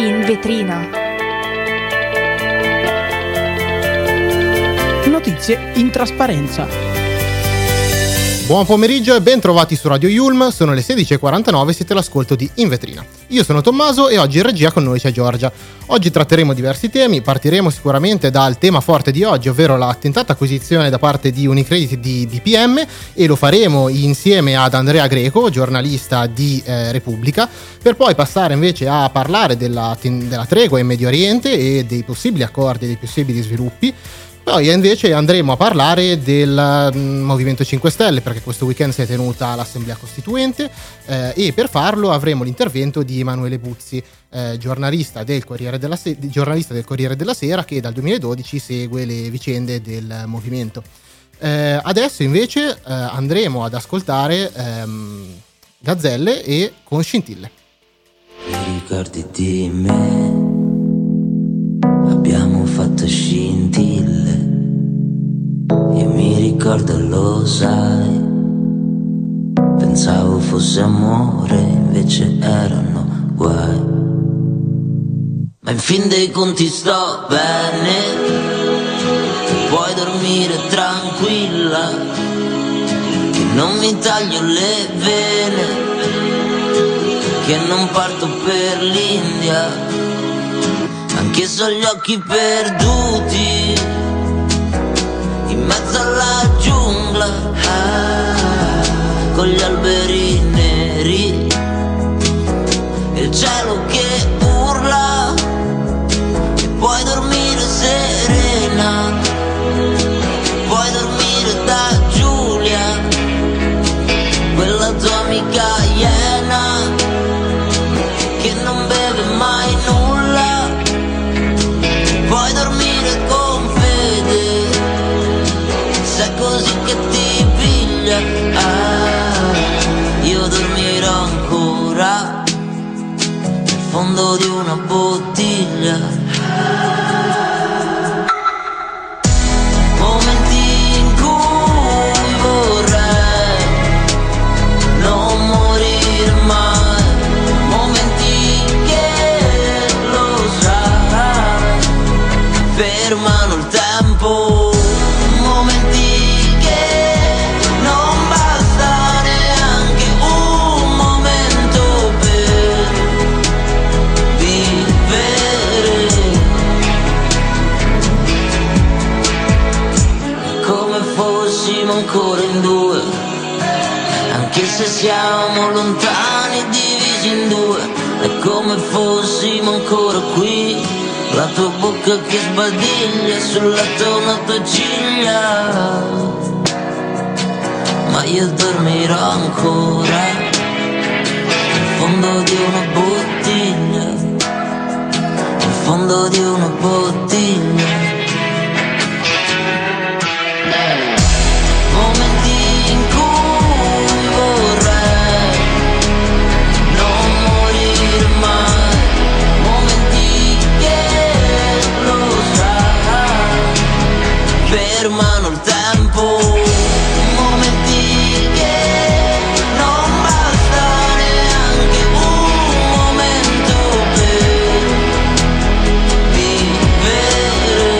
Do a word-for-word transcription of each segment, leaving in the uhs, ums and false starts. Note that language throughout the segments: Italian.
In vetrina. Notizie in trasparenza. Buon pomeriggio e ben trovati su Radio Yulm, sono le sedici e quarantanove e siete all'ascolto di In Vetrina. Io sono Tommaso e oggi in regia con noi c'è Giorgia. Oggi tratteremo diversi temi, partiremo sicuramente dal tema forte di oggi, ovvero la tentata acquisizione da parte di Unicredit di B P M, e lo faremo insieme ad Andrea Greco, giornalista di eh, Repubblica, per poi passare invece a parlare della, della tregua in Medio Oriente e dei possibili accordi e dei possibili sviluppi. Poi invece andremo a parlare del Movimento cinque Stelle, perché questo weekend si è tenuta l'Assemblea Costituente eh, e per farlo avremo l'intervento di Emanuele Buzzi, eh, giornalista, del Corriere della Se- giornalista del Corriere della Sera, che dal duemiladodici segue le vicende del movimento. Eh, adesso invece eh, andremo ad ascoltare ehm, Gazzelle e Con Scintille. Ricordi di me, abbiamo fatto scintille. Io mi ricordo, lo sai, pensavo fosse amore, invece erano guai. Ma in fin dei conti sto bene, puoi dormire tranquilla, che non mi taglio le vene, che non parto per l'India, anche se ho gli occhi perduti in mezzo alla giungla, ah, con gli alberi neri e il cielo che urla, e puoi dormire serena, puoi dormire da Giulia, quella tua amica iena che non beve mai nulla. Puoi dormire con fede, se è così che ti piglia. Ah, io dormirò ancora nel fondo di una bottiglia. Momenti in cui vorrei non morire mai, momenti che lo sai fermano il tempo, momenti che non basta neanche un momento per vivere. È come fossimo ancora in due, anche se siamo lontani, divisi in due. È come fossimo ancora qui, la tua bocca che sbadiglia, sul letto una tua ciglia. Ma io dormirò ancora nel fondo di una bottiglia, nel fondo di una bottiglia. Momenti in cui vorrei non morire mai, momenti che lo sai fermano il tempo, momenti che non basta neanche un momento per vivere.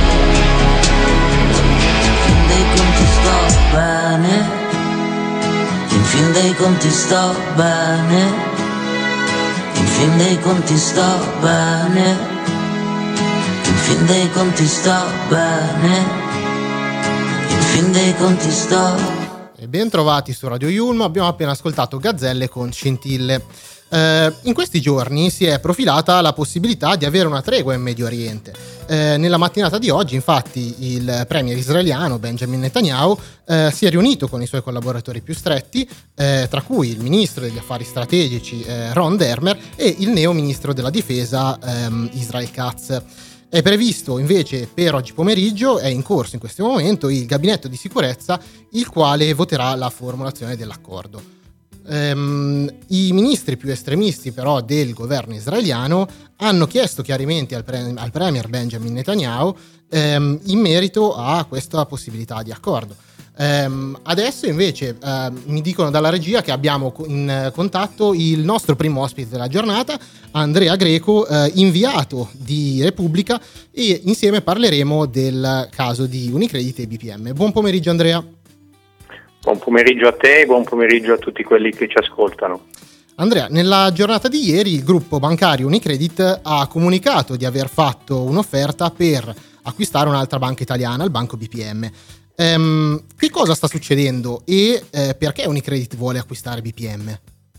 In fin dei conti sto bene, in fin dei conti sto bene, in fin dei conti sto bene, in fin dei conti sto bene. E ben trovati su Radio Yulm, abbiamo appena ascoltato Gazzelle con Scintille. Eh, in questi giorni si è profilata la possibilità di avere una tregua in Medio Oriente. Eh, nella mattinata di oggi, infatti, il premier israeliano Benjamin Netanyahu eh, si è riunito con i suoi collaboratori più stretti, eh, tra cui il ministro degli affari strategici eh, Ron Dermer e il neo ministro della difesa ehm, Israel Katz. È previsto invece per oggi pomeriggio, è in corso in questo momento, il gabinetto di sicurezza, il quale voterà la formulazione dell'accordo. Um, I ministri più estremisti però del governo israeliano hanno chiesto chiarimenti al, pre- al premier Benjamin Netanyahu um, in merito a questa possibilità di accordo. Ehm, adesso invece eh, mi dicono dalla regia che abbiamo in contatto il nostro primo ospite della giornata, Andrea Greco, eh, inviato di Repubblica, e insieme parleremo del caso di Unicredit e B P M. Buon pomeriggio Andrea. Buon pomeriggio a te e buon pomeriggio a tutti quelli che ci ascoltano. Andrea, nella giornata di ieri il gruppo bancario Unicredit ha comunicato di aver fatto un'offerta per acquistare un'altra banca italiana, il banco B P M. Ehm, che cosa sta succedendo e eh, perché Unicredit vuole acquistare B P M?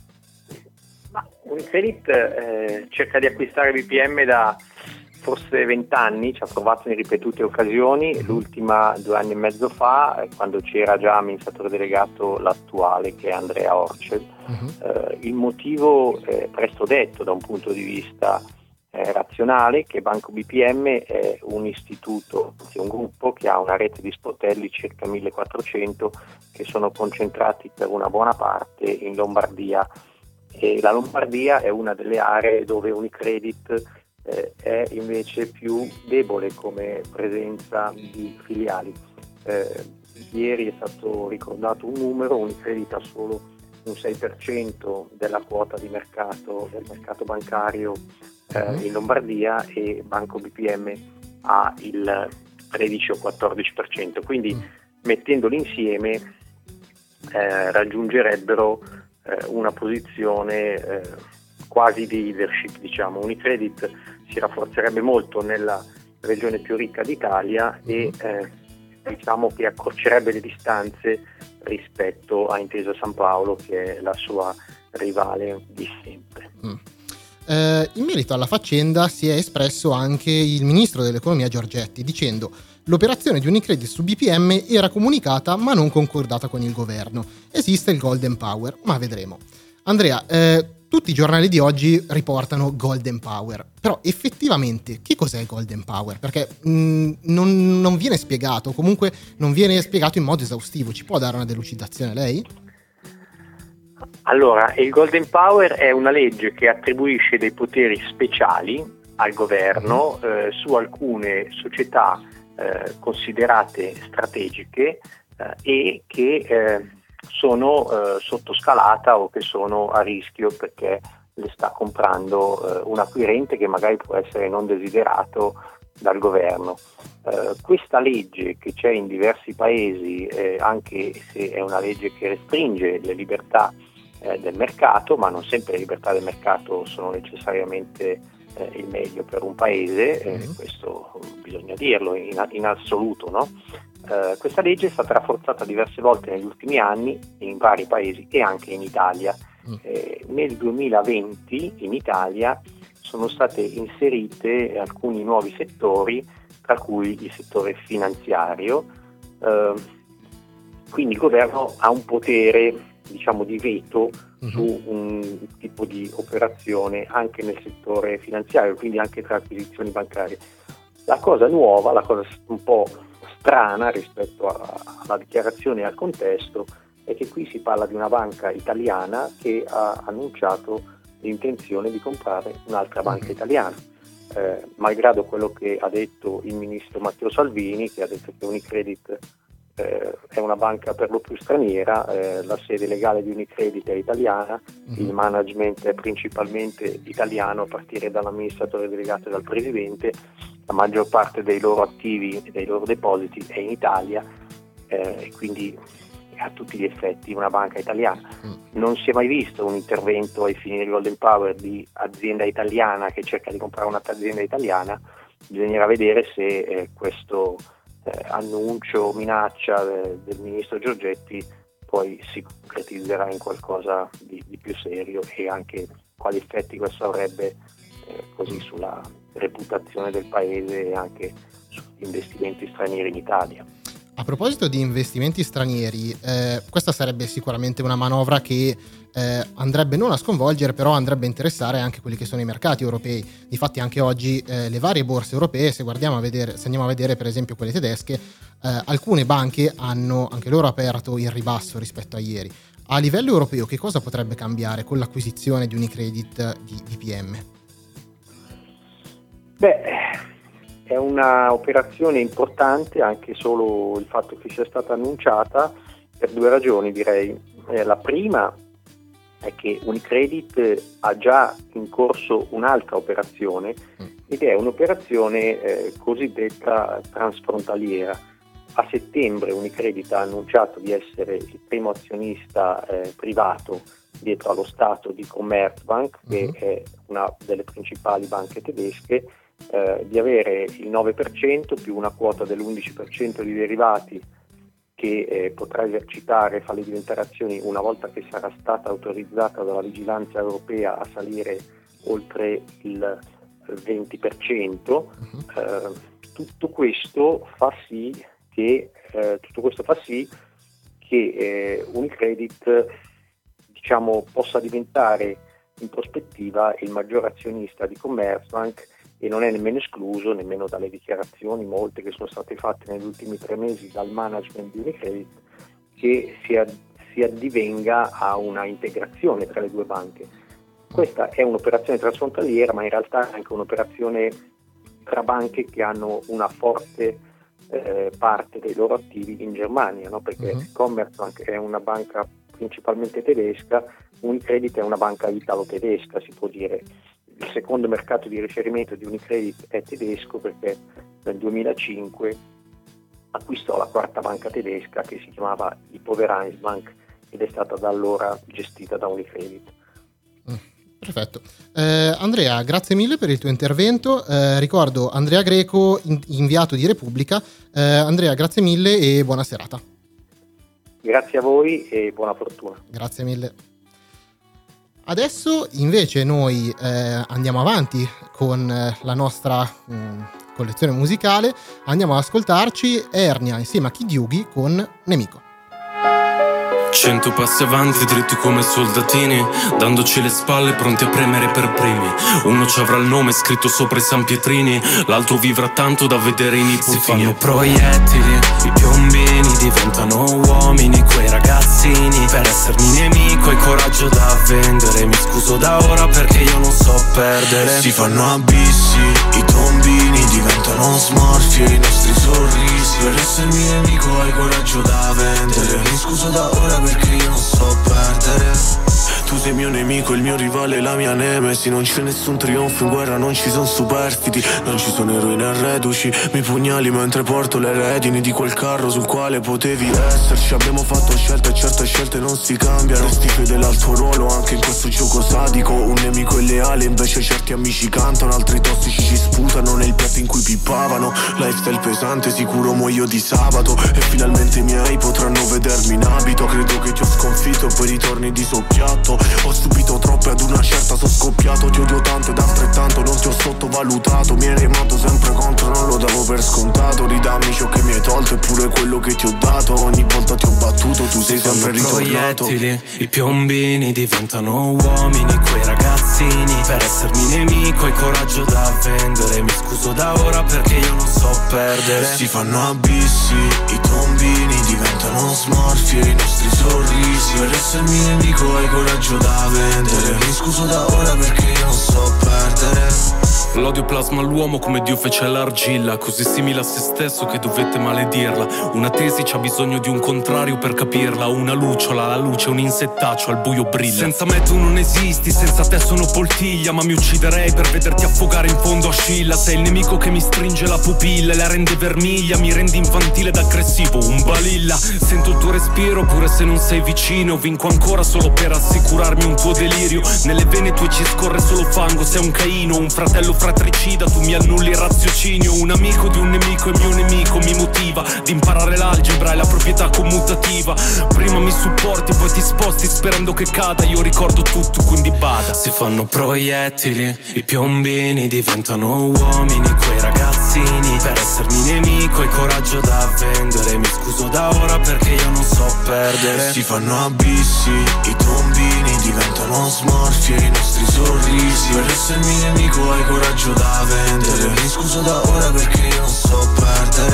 Ma Unicredit eh, cerca di acquistare B P M da forse vent'anni, ci ha provato in ripetute occasioni, l'ultima due anni e mezzo fa, quando c'era già amministratore delegato l'attuale, che è Andrea Orcel. Uh-huh. Eh, il motivo è presto detto da un punto di vista eh, razionale, che Banco B P M è un istituto, anzi un gruppo che ha una rete di sportelli, circa millequattrocento, che sono concentrati per una buona parte in Lombardia, e la Lombardia è una delle aree dove Unicredit Eh, è invece più debole come presenza di filiali. Eh, ieri è stato ricordato un numero: Unicredit ha solo un sei per cento della quota di mercato del mercato bancario eh, in Lombardia, e Banco B P M ha il tredici o quattordici per cento, quindi mettendoli insieme eh, raggiungerebbero eh, una posizione eh, quasi di leadership, diciamo. Unicredit si rafforzerebbe molto nella regione più ricca d'Italia e eh, diciamo che accorcerebbe le distanze rispetto a Intesa San Paolo, che è la sua rivale di sempre. Mm. Eh, in merito alla faccenda si è espresso anche il ministro dell'economia Giorgetti, dicendo: l'operazione di Unicredit su B P M era comunicata ma non concordata con il governo. Esiste il Golden Power, ma vedremo. Andrea, eh, tutti i giornali di oggi riportano Golden Power, però effettivamente che cos'è il Golden Power? Perché mh, non, non viene spiegato, comunque non viene spiegato in modo esaustivo. Ci può dare una delucidazione lei? Allora, il Golden Power è una legge che attribuisce dei poteri speciali al governo eh, su alcune società eh, considerate strategiche eh, e che eh, sono eh, sotto scalata o che sono a rischio perché le sta comprando eh, un acquirente che magari può essere non desiderato dal governo. Eh, questa legge, che c'è in diversi paesi, eh, anche se è una legge che restringe le libertà eh, del mercato, ma non sempre le libertà del mercato sono necessariamente eh, il meglio per un paese, eh, mm-hmm. questo bisogna dirlo in, in assoluto, no? Uh, questa legge è stata rafforzata diverse volte negli ultimi anni in vari paesi e anche in Italia. Mm. Eh, nel duemilaventi in Italia sono state inserite alcuni nuovi settori, tra cui il settore finanziario. Uh, quindi il governo ha un potere, diciamo, di veto mm-hmm. su un tipo di operazione anche nel settore finanziario, quindi anche tra acquisizioni bancarie. La cosa nuova, la cosa un po' strana rispetto a, alla dichiarazione e al contesto, è che qui si parla di una banca italiana che ha annunciato l'intenzione di comprare un'altra banca italiana, eh, malgrado quello che ha detto il ministro Matteo Salvini, che ha detto che Unicredit eh, è una banca per lo più straniera, eh, la sede legale di Unicredit è italiana, il management è principalmente italiano a partire dall'amministratore delegato e dal presidente, la maggior parte dei loro attivi e dei loro depositi è in Italia, eh, e quindi è a tutti gli effetti una banca italiana. Non si è mai visto un intervento ai fini del Golden Power di azienda italiana che cerca di comprare un'altra azienda italiana. Bisognerà vedere se eh, questo eh, annuncio, minaccia eh, del ministro Giorgetti poi si concretizzerà in qualcosa di, di più serio, e anche quali effetti questo avrebbe eh, così sulla reputazione del paese e anche sugli investimenti stranieri in Italia. A proposito di investimenti stranieri, eh, questa sarebbe sicuramente una manovra che eh, andrebbe non a sconvolgere, però andrebbe a interessare anche quelli che sono i mercati europei. Difatti anche oggi eh, le varie borse europee, se guardiamo a vedere, se andiamo a vedere per esempio quelle tedesche, eh, alcune banche hanno anche loro aperto in ribasso rispetto a ieri. A livello europeo che cosa potrebbe cambiare con l'acquisizione di Unicredit di B P M? Beh, È una operazione importante, anche solo il fatto che sia stata annunciata, per due ragioni direi. Eh, la prima è che Unicredit ha già in corso un'altra operazione ed è un'operazione eh, cosiddetta transfrontaliera. A settembre Unicredit ha annunciato di essere il primo azionista eh, privato dietro allo Stato di Commerzbank, che uh-huh. è una delle principali banche tedesche, eh, di avere il nove per cento più una quota dell'undici per cento di derivati che eh, potrà esercitare e farle diventare azioni una volta che sarà stata autorizzata dalla vigilanza europea a salire oltre il venti per cento. Uh-huh. Eh, tutto questo fa sì che eh, tutto questo fa sì che eh, Unicredit diciamo possa diventare in prospettiva il maggior azionista di Commerzbank, e non è nemmeno escluso, nemmeno dalle dichiarazioni molte che sono state fatte negli ultimi tre mesi dal management di Unicredit, che si, ad, si addivenga a una integrazione tra le due banche. Questa è un'operazione transfrontaliera, ma in realtà è anche un'operazione tra banche che hanno una forte eh, parte dei loro attivi in Germania, no? Perché uh-huh. Commerzbank è una banca principalmente tedesca, Unicredit è una banca italo-tedesca, si può dire. Il secondo mercato di riferimento di Unicredit è tedesco, perché nel duemilacinque acquistò la quarta banca tedesca, che si chiamava Hypo-Vereinsbank, ed è stata da allora gestita da Unicredit. Mm, perfetto. Eh, Andrea, grazie mille per il tuo intervento. Eh, ricordo Andrea Greco, in- inviato di Repubblica. Eh, Andrea, grazie mille e buona serata. Grazie a voi e buona fortuna. Grazie mille. Adesso invece noi eh, andiamo avanti con eh, la nostra mh, collezione musicale. Andiamo ad ascoltarci Ernia insieme a Kid Yugi con Nemico. Cento passi avanti, dritti come soldatini, dandoci le spalle, pronti a premere per primi. Uno ci avrà il nome scritto sopra i San Pietrini, l'altro vivrà tanto da vedere i nipotini. Si fanno proiettili, i piombini diventano uomini, quei ragazzini. Per essermi nemico hai coraggio da vendere. Mi scuso da ora perché io non so perdere. Si fanno abissi, i tombini diventano smorfie, i nostri sorrisi. Per essermi nemico hai coraggio da vendere. Mi scuso da ora perché io non so perdere. Tu sei mio nemico, il mio rivale, la mia nemesi. Non c'è nessun trionfo in guerra, non ci sono superstiti, non ci sono eroi né reduci. Mi pugnali mentre porto le redini di quel carro sul quale potevi esserci. Abbiamo fatto scelte e certe scelte non si cambiano. Resti fedele al tuo ruolo anche in questo gioco sadico. Un nemico illegale, invece certi amici cantano, altri tossici ci sputano nel piatto in cui pippavano. Lifestyle pesante, sicuro muoio di sabato. E finalmente i miei potranno vedermi in abito. Credo che ti ho sconfitto e poi ritorni di soppiatto. Ho subito troppe ad una certa, sono scoppiato. Ti odio tanto ed altrettanto non ti ho sottovalutato. Mi hai remato sempre contro, non lo davo per scontato. Ridammi ciò che mi hai tolto, eppure quello che ti ho dato. Ogni volta ti ho battuto, tu sei sempre ritornato. Proiettili, i piombini diventano uomini, quei ragazzini. Per essermi nemico hai coraggio da vendere. Mi scuso da ora perché io non so perdere. Si fanno abissi, i tombini diventano smorfie, i nostri sorrisi. Per essermi nemico hai coraggio da vendere. Mi scuso da ora perché io non so perdere. L'odio plasma l'uomo come Dio fece l'argilla, così simile a se stesso che dovette maledirla. Una tesi c'ha bisogno di un contrario per capirla. Una lucciola, la luce, un insettaccio al buio brilla. Senza me tu non esisti, senza te sono poltiglia. Ma mi ucciderei per vederti affogare in fondo a Scilla. Sei il nemico che mi stringe la pupilla e la rende vermiglia. Mi rendi infantile ed aggressivo, un balilla. Sento il tuo respiro pure se non sei vicino. Vinco ancora solo per assicurarmi un tuo delirio. Nelle vene tue ci scorre solo fango. Sei un Caino, un fratello fratricida, tu mi annulli il raziocinio. Un amico di un nemico e mio nemico mi motiva di imparare l'algebra e la proprietà commutativa. Prima mi supporti, poi ti sposti sperando che cada. Io ricordo tutto, quindi bada. Si fanno proiettili, i piombini diventano uomini, quei ragazzini. Per essermi nemico hai coraggio da vendere. Mi scuso da ora perché io non so perdere. Si fanno abissi, i tombini diventano smorfie, i nostri sorrisi. Per essermi nemico hai coraggio da vendere. Mi scuso da ora perché io non so perdere.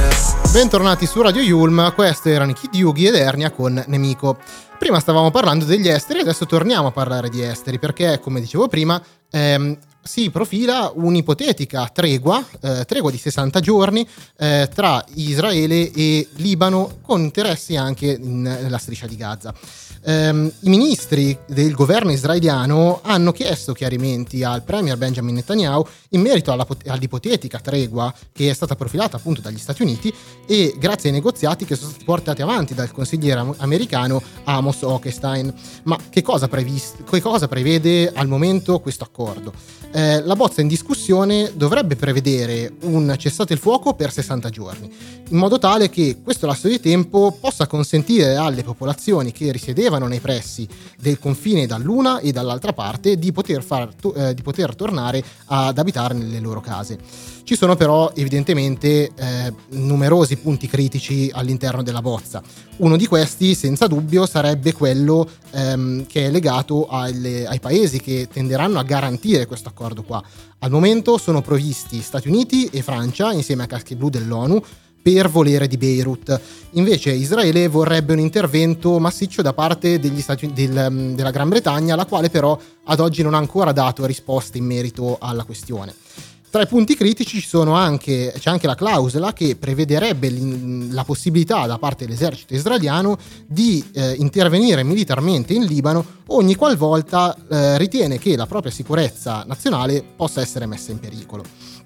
Bentornati su Radio Yulm, questo erano Kid Yugi ed Ernia con Nemico. Prima stavamo parlando degli esteri, adesso torniamo a parlare di esteri perché, come dicevo prima, ehm, si profila un'ipotetica tregua, eh, tregua di sessanta giorni eh, tra Israele e Libano, con interessi anche in, nella striscia di Gaza. Um, I ministri del governo israeliano hanno chiesto chiarimenti al premier Benjamin Netanyahu in merito alla, all'ipotetica tregua che è stata profilata appunto dagli Stati Uniti e grazie ai negoziati che sono stati portati avanti dal consigliere americano Amos Hochstein. Ma che cosa, previsto, che cosa prevede al momento questo accordo? Eh, la bozza in discussione dovrebbe prevedere un cessate il fuoco per sessanta giorni, in modo tale che questo lasso di tempo possa consentire alle popolazioni che risiedevano nei pressi del confine dall'una e dall'altra parte di poter, far, eh, di poter tornare ad abitare nelle loro case. Ci sono però evidentemente eh, numerosi punti critici all'interno della bozza. Uno di questi, senza dubbio, sarebbe quello ehm, che è legato alle, ai paesi che tenderanno a garantire questo accordo qua. Al momento sono provvisti Stati Uniti e Francia, insieme a caschi blu dell'ONU, per volere di Beirut. Invece Israele vorrebbe un intervento massiccio da parte degli Stati, del, della Gran Bretagna, la quale però ad oggi non ha ancora dato risposte in merito alla questione. Tra i punti critici ci sono anche, c'è anche la clausola che prevederebbe la possibilità da parte dell'esercito israeliano di eh, intervenire militarmente in Libano ogni qualvolta eh, ritiene che la propria sicurezza nazionale possa essere messa in pericolo.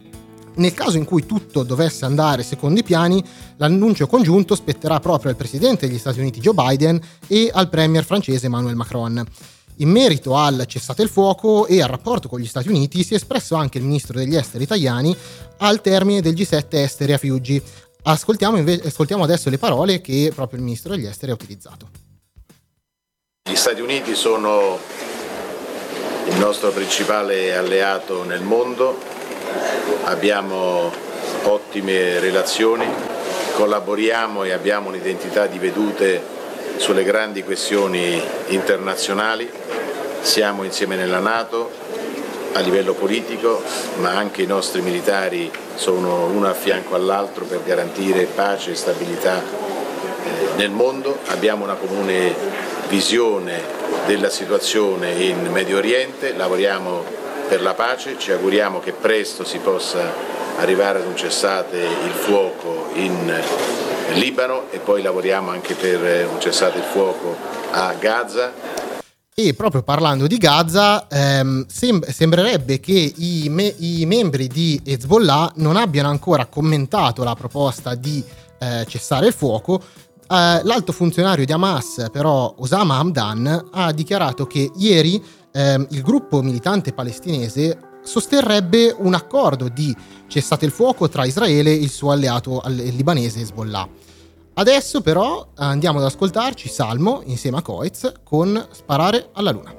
Nel caso in cui tutto dovesse andare secondo i piani, l'annuncio congiunto spetterà proprio al presidente degli Stati Uniti Joe Biden e al premier francese Emmanuel Macron. In merito al cessate il fuoco e al rapporto con gli Stati Uniti si è espresso anche il ministro degli esteri italiani al termine del G sette esteri a Fiuggi. Ascoltiamo, inve- ascoltiamo adesso le parole che proprio il ministro degli esteri ha utilizzato. Gli Stati Uniti sono il nostro principale alleato nel mondo, abbiamo ottime relazioni, collaboriamo e abbiamo un'identità di vedute sulle grandi questioni internazionali, siamo insieme nella NATO a livello politico, ma anche i nostri militari sono uno a fianco all'altro per garantire pace e stabilità eh, nel mondo. Abbiamo una comune visione della situazione in Medio Oriente, lavoriamo per la pace, ci auguriamo che presto si possa arrivare ad un cessate il fuoco in Libano e poi lavoriamo anche per un cessate il fuoco a Gaza. E proprio parlando di Gaza, ehm, sem- sembrerebbe che i, me- i membri di Hezbollah non abbiano ancora commentato la proposta di eh, cessare il fuoco. Eh, l'alto funzionario di Hamas, però, Osama Hamdan, ha dichiarato che ieri ehm, il gruppo militante palestinese sosterrebbe un accordo di cessate il fuoco tra Israele e il suo alleato il libanese Hezbollah. Adesso però andiamo ad ascoltarci Salmo insieme a Coez con Sparare alla Luna.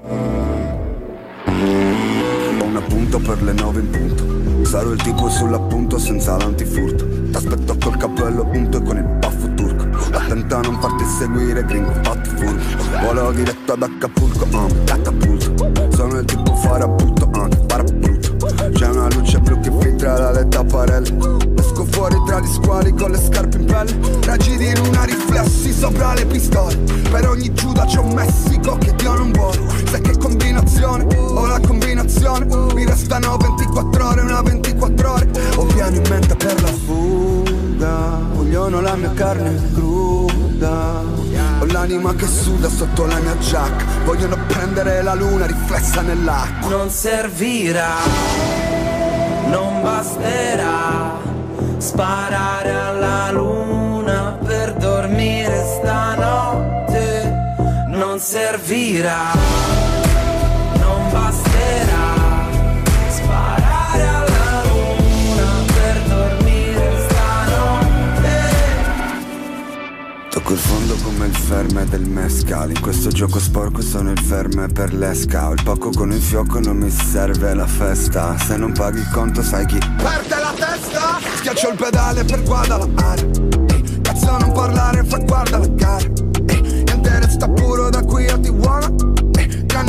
Ho un appunto per le nove in punto, sarò il tipo sull'appunto senza l'antifurto. T'aspetto col cappello punto e con il baffo turco. Attenta a non farti seguire, gringo fatti furbo. Volo diretto ad Acapulco, uh, catapulto. Sono il tipo farabutto, uh, farabutto. C'è una luce blu che filtra dalle tapparelle. Esco fuori tra gli squali con le scarpe in pelle. Raggi di luna riflessi sopra le pistole. Per ogni Giuda c'è un Messico che Dio non vuole. Sai che combinazione, ho la combinazione. Mi restano ventiquattro ore, una ventiquattro ore. Ho piano in mente per la fuga. Vogliono la mia carne cruda. Ho l'anima che suda sotto la mia giacca. Vogliono prendere la luna riflessa nell'acqua. Non servirà, non basterà sparare alla luna per dormire stanotte. Non servirà, non basterà sparare alla luna per dormire stanotte. Tocco il fondo come il verme del mescal. In questo gioco sporco sono il verme per l'esca. Ho il poco con il fioco, non mi serve la festa. Se non paghi il conto sai chi perde la testa. Schiaccio il pedale per guardare. Ehi, cazzo non parlare, fa guarda la cara. Ehi, niente resta puro da qui a Tijuana. Ehi, tranne le mie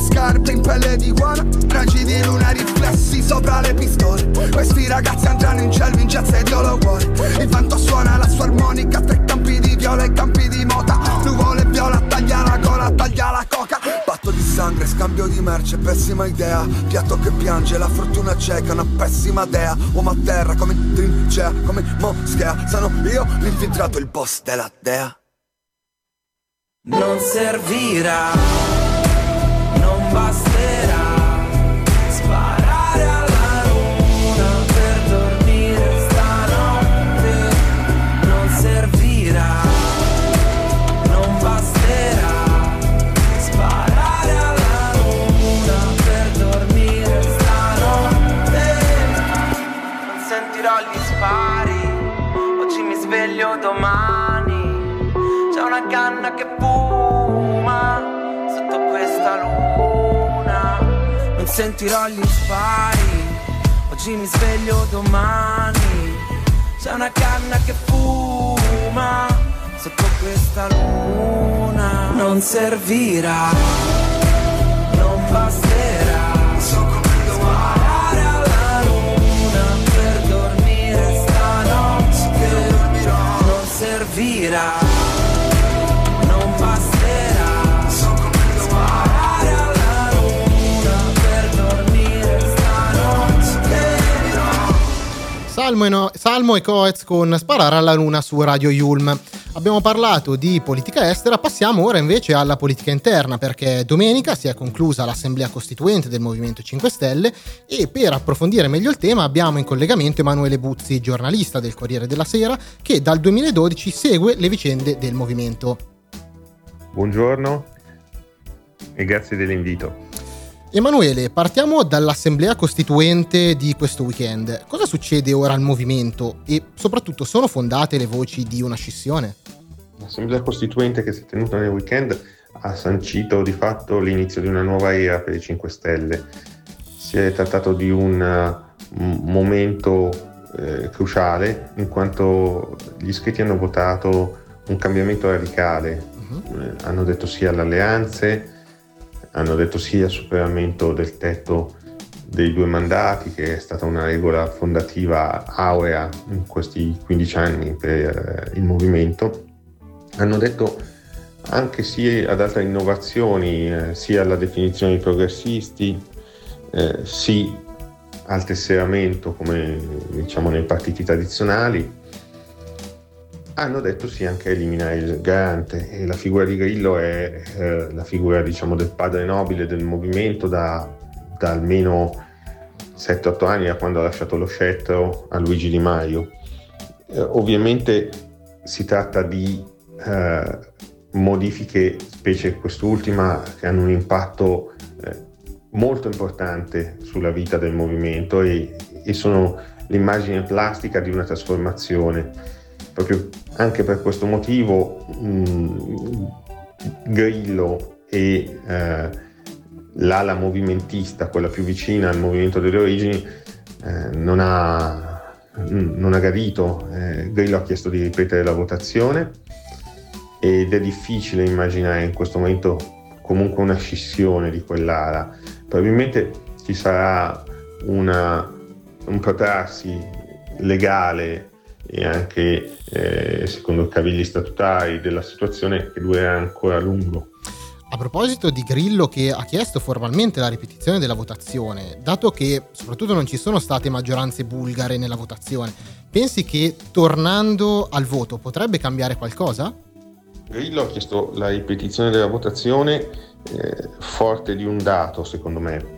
scarpe in pelle di guana, raggi di luna riflessi sopra le pistole. Questi ragazzi andranno in cielo in jazz ed io lo vuole. Il vento suona la sua armonica tra i campi di viola e campi di mota. Nuvole viola, taglia la gola, taglia la coca. Patto di sangue, scambio di merce, pessima idea. Piatto che piange, la fortuna cieca, una pessima dea. Uomo a terra come in trincea, come in moschea. Sono io l'infiltrato, il boss della dea. Non servirà, non basterà sparare alla luna per dormire stanotte. Non servirà, non basterà sparare alla luna per dormire stanotte. Non sentirò gli spari, oggi mi sveglio domani. C'è una canna che fuma sotto questa luna. Non sentirò gli spari, oggi mi sveglio domani. C'è una canna che fuma sotto questa luna. Non servirà, non basterà sparare alla luna per dormire stanotte. Non servirà, Salmo e, no, Salmo e Coez con Sparare alla luna su Radio Yulm. Abbiamo parlato di politica estera, passiamo ora invece alla politica interna, perché domenica si è conclusa l'assemblea costituente del Movimento cinque Stelle e per approfondire meglio il tema abbiamo in collegamento Emanuele Buzzi, giornalista del Corriere della Sera, che dal duemiladodici segue le vicende del movimento. Buongiorno e grazie dell'invito. Emanuele, partiamo dall'assemblea costituente di questo weekend. Cosa succede ora al movimento e soprattutto sono fondate le voci di una scissione? L'assemblea costituente che si è tenuta nel weekend ha sancito di fatto l'inizio di una nuova era per i cinque Stelle. Si è trattato di un uh, momento eh, cruciale in quanto gli iscritti hanno votato un cambiamento radicale. Uh-huh. Eh, hanno detto sì alle alleanze, hanno detto sì al superamento del tetto dei due mandati, che è stata una regola fondativa aurea in questi quindici anni per il movimento. Hanno detto anche sì ad altre innovazioni, eh, sì alla definizione di progressisti, eh, sì al tesseramento come diciamo nei partiti tradizionali. Hanno detto sì anche a eliminare il garante, e la figura di Grillo è eh, la figura diciamo del padre nobile del movimento da, da almeno sette otto anni, da quando ha lasciato lo scettro a Luigi Di Maio. Eh, ovviamente si tratta di eh, modifiche, specie quest'ultima, che hanno un impatto eh, molto importante sulla vita del movimento e, e sono l'immagine plastica di una trasformazione. Proprio anche per questo motivo mh, Grillo e eh, l'ala movimentista, quella più vicina al movimento delle origini, eh, non ha, non ha gradito. Eh, Grillo ha chiesto di ripetere la votazione ed è difficile immaginare in questo momento comunque una scissione di quell'ala. Probabilmente ci sarà una, un protrarsi legale e anche eh, secondo i cavilli statutari della situazione che durerà ancora a lungo. A proposito di Grillo, che ha chiesto formalmente la ripetizione della votazione, dato che soprattutto non ci sono state maggioranze bulgare nella votazione, pensi che tornando al voto potrebbe cambiare qualcosa? Grillo ha chiesto la ripetizione della votazione eh, forte di un dato, secondo me,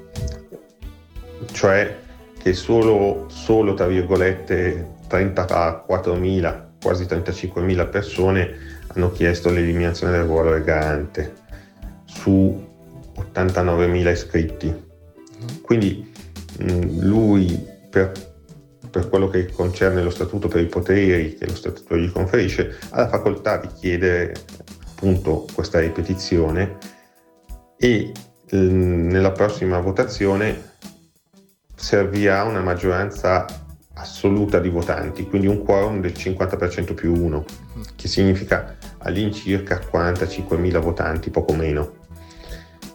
cioè che solo, solo tra virgolette trentaquattromila, quasi trentacinquemila persone hanno chiesto l'eliminazione del ruolo del garante su ottantanovemila iscritti. Quindi mh, lui per, per quello che concerne lo statuto, per i poteri che lo statuto gli conferisce, ha la facoltà di chiedere appunto questa ripetizione e mh, nella prossima votazione servirà una maggioranza assoluta di votanti, quindi un quorum del cinquanta per cento più uno, che significa all'incirca quarantacinquemila votanti, poco meno.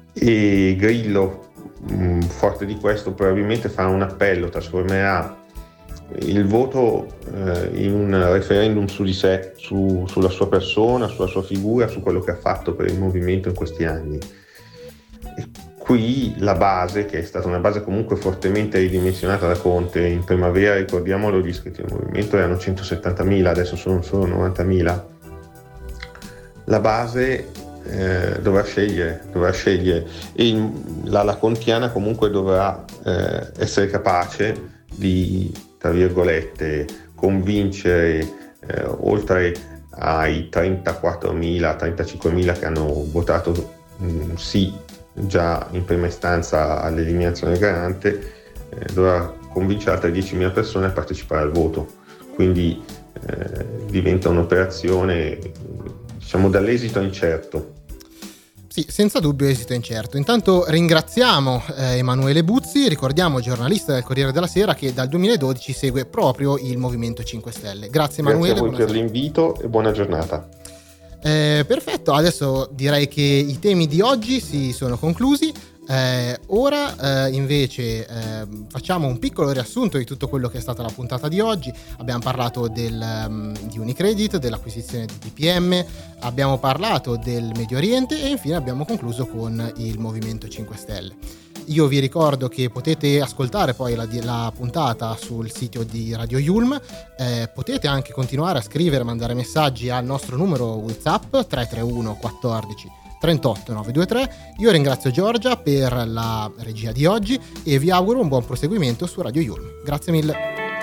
e Grillo, mh, forte di questo, probabilmente fa un appello, trasformerà il voto eh, in un referendum su di sé, su, sulla sua persona, sulla sua figura, su quello che ha fatto per il movimento in questi anni. E qui la base, che è stata una base comunque fortemente ridimensionata da Conte, in primavera, ricordiamolo, gli iscritti al movimento erano centosettantamila, adesso sono solo novantamila. La base eh, dovrà scegliere, dovrà scegliere e la, la contiana comunque dovrà eh, essere capace di, tra virgolette, convincere eh, oltre ai trentaquattromila, trentacinquemila che hanno votato mh, sì già in prima istanza all'eliminazione garante, eh, dovrà convincere altre diecimila persone a partecipare al voto, quindi eh, diventa un'operazione, diciamo, dall'esito incerto. Sì, senza dubbio esito incerto. Intanto ringraziamo eh, Emanuele Buzzi, ricordiamo giornalista del Corriere della Sera che dal duemiladodici segue proprio il Movimento cinque Stelle. Grazie Emanuele. Grazie a voi per l'invito e buona giornata. Eh, perfetto, adesso direi che i temi di oggi si sono conclusi. Eh, ora eh, invece eh, facciamo un piccolo riassunto di tutto quello che è stata la puntata di oggi. Abbiamo parlato del, um, di Unicredit, dell'acquisizione di B P M, abbiamo parlato del Medio Oriente e infine abbiamo concluso con il Movimento cinque Stelle. Io vi ricordo che potete ascoltare poi la, la puntata sul sito di Radio Yulm, eh, potete anche continuare a scrivere, mandare messaggi al nostro numero WhatsApp tre tre uno quattordici trentotto novecentoventitré. Io ringrazio Giorgia per la regia di oggi e vi auguro un buon proseguimento su Radio Yulm. Grazie mille.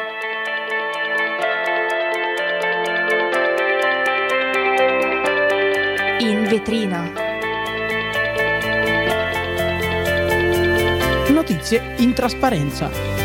In vetrina. Notizie in trasparenza.